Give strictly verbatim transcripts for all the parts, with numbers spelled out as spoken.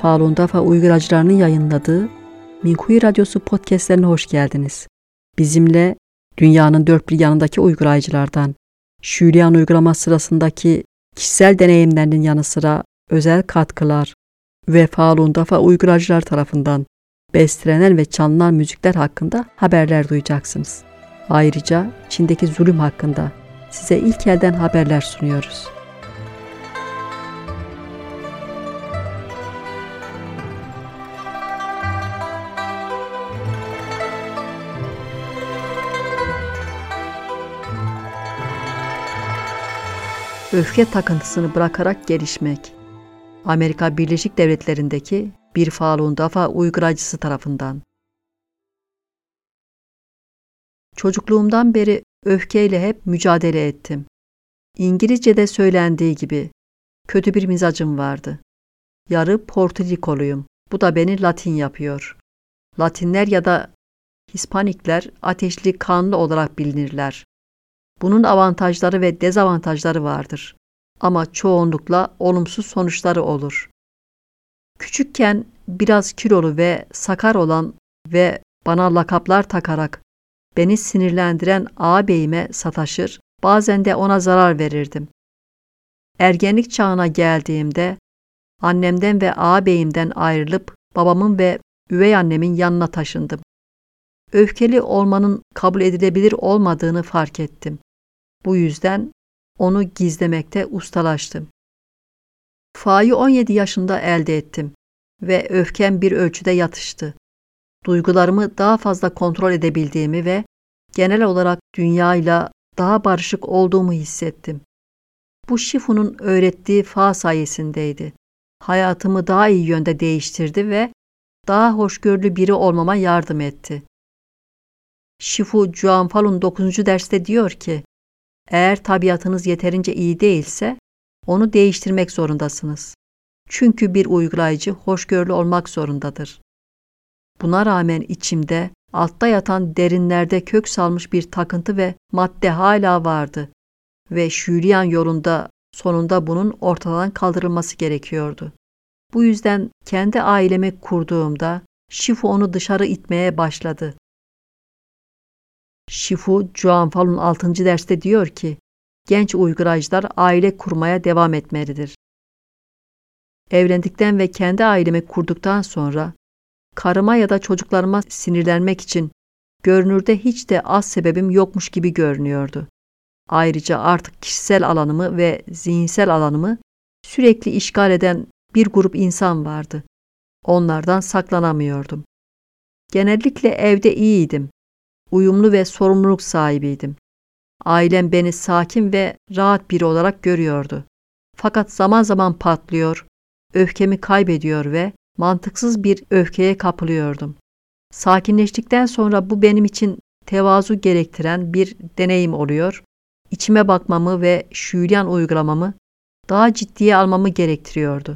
Falun Dafa uygulayıcılarının yayınladığı Minkuyu Radyosu podcastlerine hoş geldiniz. Bizimle dünyanın dört bir yanındaki uygulayıcılardan, Şüliyan uygulama sırasındaki kişisel deneyimlerinin yanı sıra özel katkılar ve Falun Dafa uygulayıcılar tarafından bestelenen ve çalınan müzikler hakkında haberler duyacaksınız. Ayrıca Çin'deki zulüm hakkında size ilk elden haberler sunuyoruz. Öfke takıntısını bırakarak gelişmek. Amerika Birleşik Devletleri'ndeki bir Falun Dafa uygulayıcısı tarafından. Çocukluğumdan beri öfkeyle hep mücadele ettim. İngilizce'de söylendiği gibi kötü bir mizacım vardı. Yarı Porto Rikoluyum. Bu da beni Latin yapıyor. Latinler ya da Hispanikler ateşli kanlı olarak bilinirler. Bunun avantajları ve dezavantajları vardır. Ama çoğunlukla olumsuz sonuçları olur. Küçükken biraz kilolu ve sakar olan ve bana lakaplar takarak beni sinirlendiren ağabeyime sataşır, bazen de ona zarar verirdim. Ergenlik çağına geldiğimde annemden ve ağabeyimden ayrılıp babamın ve üvey annemin yanına taşındım. Öfkeli olmanın kabul edilebilir olmadığını fark ettim. Bu yüzden onu gizlemekte ustalaştım. Fa'yı on yedi yaşında elde ettim ve öfkem bir ölçüde yatıştı. Duygularımı daha fazla kontrol edebildiğimi ve genel olarak dünyayla daha barışık olduğumu hissettim. Bu Shifu'nun öğrettiği Fa sayesindeydi. Hayatımı daha iyi yönde değiştirdi ve daha hoşgörülü biri olmama yardım etti. Shifu Juan Falun dokuzuncu derste diyor ki, eğer tabiatınız yeterince iyi değilse, onu değiştirmek zorundasınız. Çünkü bir uygulayıcı hoşgörülü olmak zorundadır. Buna rağmen içimde, altta yatan derinlerde kök salmış bir takıntı ve madde hala vardı ve Şüliyan yolunda sonunda bunun ortadan kaldırılması gerekiyordu. Bu yüzden kendi ailemi kurduğumda Shifu onu dışarı itmeye başladı. Shifu Juan Falun altıncı derste diyor ki, genç uygulayıcılar aile kurmaya devam etmelidir. Evlendikten ve kendi ailemi kurduktan sonra, karıma ya da çocuklarıma sinirlenmek için görünürde hiç de az sebebim yokmuş gibi görünüyordu. Ayrıca artık kişisel alanımı ve zihinsel alanımı sürekli işgal eden bir grup insan vardı. Onlardan saklanamıyordum. Genellikle evde iyiydim. Uyumlu ve sorumluluk sahibiydim. Ailem beni sakin ve rahat biri olarak görüyordu. Fakat zaman zaman patlıyor, öfkemi kaybediyor ve mantıksız bir öfkeye kapılıyordum. Sakinleştikten sonra bu benim için tevazu gerektiren bir deneyim oluyor, içime bakmamı ve Şüliyan uygulamamı daha ciddiye almamı gerektiriyordu.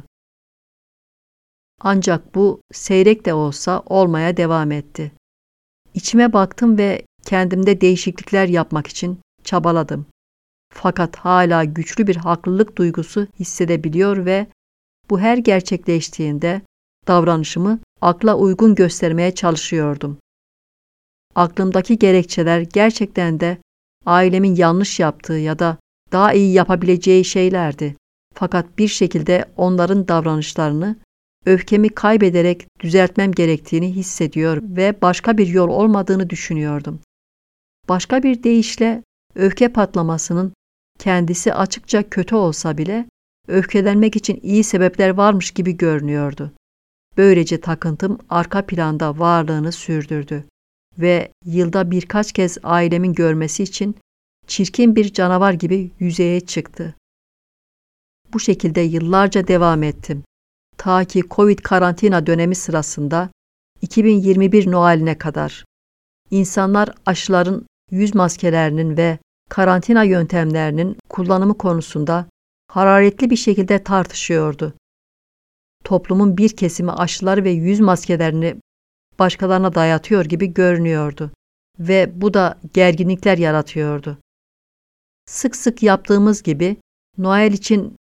Ancak bu seyrek de olsa olmaya devam etti. İçime baktım ve kendimde değişiklikler yapmak için çabaladım. Fakat hala güçlü bir haklılık duygusu hissedebiliyor ve bu her gerçekleştiğinde davranışımı akla uygun göstermeye çalışıyordum. Aklımdaki gerekçeler gerçekten de ailemin yanlış yaptığı ya da daha iyi yapabileceği şeylerdi. Fakat bir şekilde onların davranışlarını öfkemi kaybederek düzeltmem gerektiğini hissediyor ve başka bir yol olmadığını düşünüyordum. Başka bir deyişle öfke patlamasının kendisi açıkça kötü olsa bile öfkelenmek için iyi sebepler varmış gibi görünüyordu. Böylece takıntım arka planda varlığını sürdürdü ve yılda birkaç kez ailemin görmesi için çirkin bir canavar gibi yüzeye çıktı. Bu şekilde yıllarca devam ettim. Ta ki Covid karantina dönemi sırasında iki bin yirmi bir Noel'ine kadar insanlar aşıların, yüz maskelerinin ve karantina yöntemlerinin kullanımı konusunda hararetli bir şekilde tartışıyordu. Toplumun bir kesimi aşıları ve yüz maskelerini başkalarına dayatıyor gibi görünüyordu ve bu da gerginlikler yaratıyordu. Sık sık yaptığımız gibi Noel için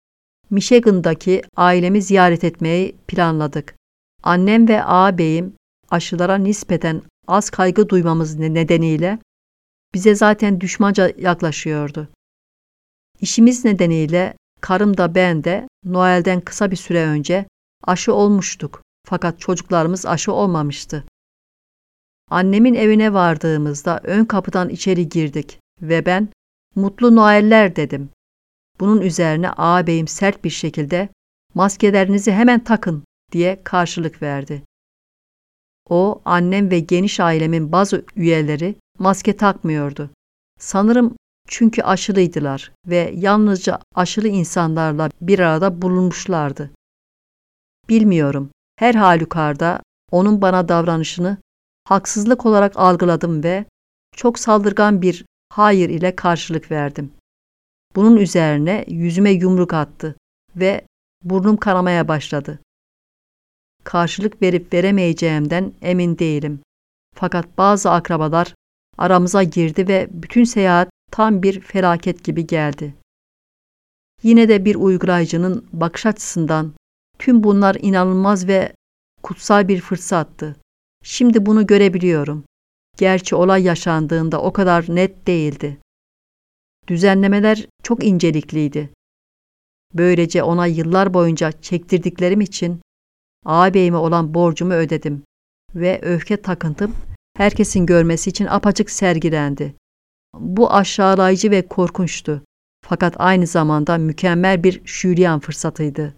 Michigan'daki ailemi ziyaret etmeyi planladık. Annem ve ağabeyim aşılara nispeten az kaygı duymamız nedeniyle bize zaten düşmanca yaklaşıyordu. İşimiz nedeniyle karım da ben de Noel'den kısa bir süre önce aşı olmuştuk. Fakat çocuklarımız aşı olmamıştı. Annemin evine vardığımızda ön kapıdan içeri girdik ve ben "Mutlu Noeller" dedim. Bunun üzerine ağabeyim sert bir şekilde "Maskelerinizi hemen takın" diye karşılık verdi. O, annem ve geniş ailemin bazı üyeleri maske takmıyordu. Sanırım çünkü aşılıydılar ve yalnızca aşılı insanlarla bir arada bulunmuşlardı. Bilmiyorum. Her halükarda onun bana davranışını haksızlık olarak algıladım ve çok saldırgan bir hayır ile karşılık verdim. Bunun üzerine yüzüme yumruk attı ve burnum kanamaya başladı. Karşılık verip veremeyeceğimden emin değilim. Fakat bazı akrabalar aramıza girdi ve bütün seyahat tam bir felaket gibi geldi. Yine de bir uygulayıcının bakış açısından tüm bunlar inanılmaz ve kutsal bir fırsattı. Şimdi bunu görebiliyorum. Gerçi olay yaşandığında o kadar net değildi. Düzenlemeler çok incelikliydi. Böylece ona yıllar boyunca çektirdiklerim için ağabeyime olan borcumu ödedim ve öfke takıntım herkesin görmesi için apaçık sergilendi. Bu aşağılayıcı ve korkunçtu. Fakat aynı zamanda mükemmel bir şüliyan fırsatıydı.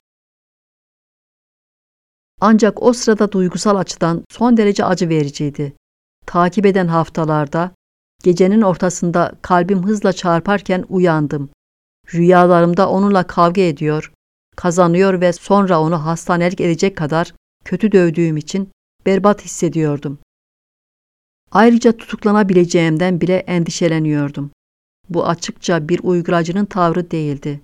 Ancak o sırada duygusal açıdan son derece acı vericiydi. Takip eden haftalarda gecenin ortasında kalbim hızla çarparken uyandım. Rüyalarımda onunla kavga ediyor, kazanıyor ve sonra onu hastanelik edecek kadar kötü dövdüğüm için berbat hissediyordum. Ayrıca tutuklanabileceğimden bile endişeleniyordum. Bu açıkça bir uygulayıcının tavrı değildi.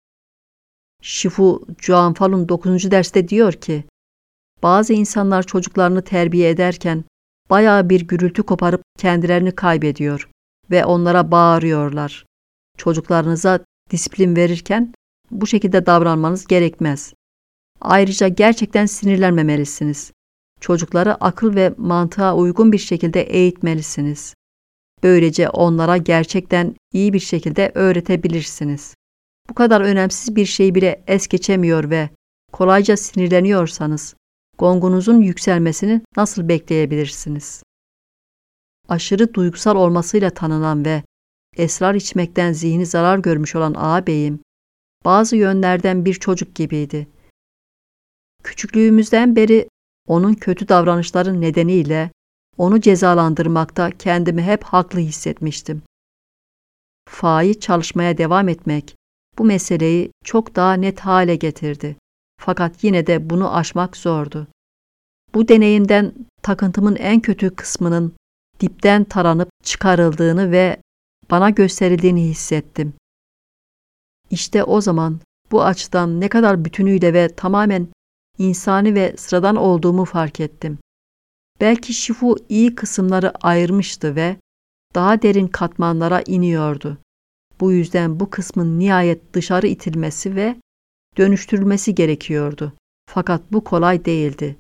Shifu Juan Falun dokuzuncu derste diyor ki, bazı insanlar çocuklarını terbiye ederken bayağı bir gürültü koparıp kendilerini kaybediyor ve onlara bağırıyorlar. Çocuklarınıza disiplin verirken bu şekilde davranmanız gerekmez. Ayrıca gerçekten sinirlenmemelisiniz. Çocukları akıl ve mantığa uygun bir şekilde eğitmelisiniz. Böylece onlara gerçekten iyi bir şekilde öğretebilirsiniz. Bu kadar önemsiz bir şeyi bile es geçemiyor ve kolayca sinirleniyorsanız, gongunuzun yükselmesini nasıl bekleyebilirsiniz? Aşırı duygusal olmasıyla tanınan ve esrar içmekten zihni zarar görmüş olan ağabeyim, bazı yönlerden bir çocuk gibiydi. Küçüklüğümüzden beri onun kötü davranışları nedeniyle onu cezalandırmakta kendimi hep haklı hissetmiştim. Fail çalışmaya devam etmek bu meseleyi çok daha net hale getirdi. Fakat yine de bunu aşmak zordu. Bu deneyimden takıntımın en kötü kısmının dipten taranıp çıkarıldığını ve bana gösterildiğini hissettim. İşte o zaman bu açıdan ne kadar bütünüyle ve tamamen insani ve sıradan olduğumu fark ettim. Belki Shifu iyi kısımları ayırmıştı ve daha derin katmanlara iniyordu. Bu yüzden bu kısmın nihayet dışarı itilmesi ve dönüştürülmesi gerekiyordu. Fakat bu kolay değildi.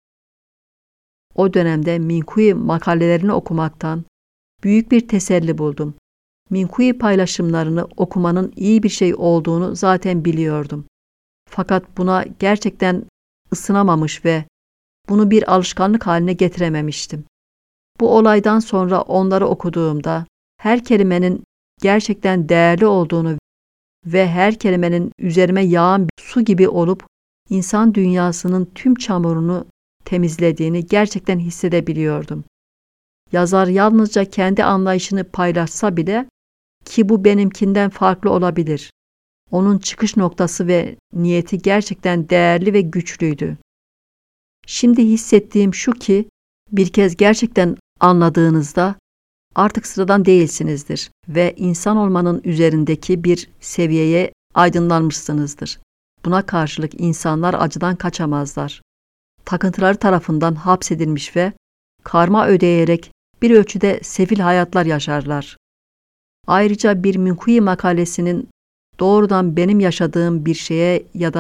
O dönemde Minkui makalelerini okumaktan büyük bir teselli buldum. Minkui paylaşımlarını okumanın iyi bir şey olduğunu zaten biliyordum. Fakat buna gerçekten ısınamamış ve bunu bir alışkanlık haline getirememiştim. Bu olaydan sonra onları okuduğumda her kelimenin gerçekten değerli olduğunu ve her kelimenin üzerime yağan bir su gibi olup insan dünyasının tüm çamurunu temizlediğini gerçekten hissedebiliyordum. Yazar yalnızca kendi anlayışını paylaşsa bile, ki bu benimkinden farklı olabilir, onun çıkış noktası ve niyeti gerçekten değerli ve güçlüydü. Şimdi hissettiğim şu ki, bir kez gerçekten anladığınızda artık sıradan değilsinizdir ve insan olmanın üzerindeki bir seviyeye aydınlanmışsınızdır. Buna karşılık insanlar acıdan kaçamazlar. Takıntıları tarafından hapsedilmiş ve karma ödeyerek bir ölçüde sefil hayatlar yaşarlar. Ayrıca bir Minkui makalesinin doğrudan benim yaşadığım bir şeye ya da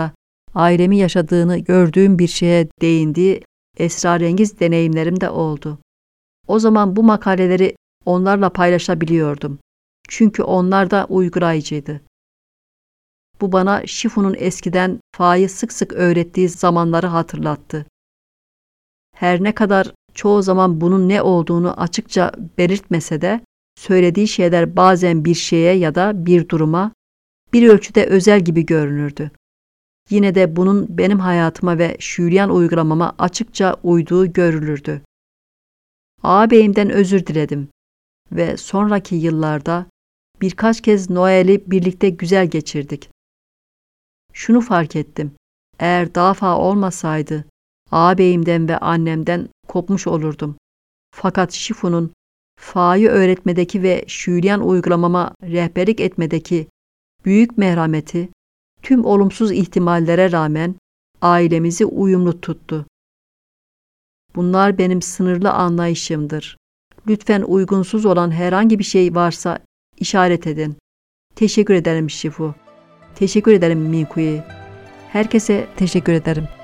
ailemi yaşadığını gördüğüm bir şeye değindiği esrarengiz deneyimlerim de oldu. O zaman bu makaleleri onlarla paylaşabiliyordum. Çünkü onlar da uygulayıcıydı. Bu bana Shifu'nun eskiden Fa'yı sık sık öğrettiği zamanları hatırlattı. Her ne kadar çoğu zaman bunun ne olduğunu açıkça belirtmese de, söylediği şeyler bazen bir şeye ya da bir duruma bir ölçüde özel gibi görünürdü. Yine de bunun benim hayatıma ve şüliyan uygulamama açıkça uyduğu görülürdü. Ağabeyimden özür diledim ve sonraki yıllarda birkaç kez Noel'i birlikte güzel geçirdik. Şunu fark ettim, eğer Dafa olmasaydı ağabeyimden ve annemden kopmuş olurdum. Fakat Shifu'nun Fa'yı öğretmedeki ve şüliyan uygulamama rehberlik etmedeki büyük merhameti, tüm olumsuz ihtimallere rağmen ailemizi uyumlu tuttu. Bunlar benim sınırlı anlayışımdır. Lütfen uygunsuz olan herhangi bir şey varsa işaret edin. Teşekkür ederim Shifu. Teşekkür ederim Minkui. Herkese teşekkür ederim.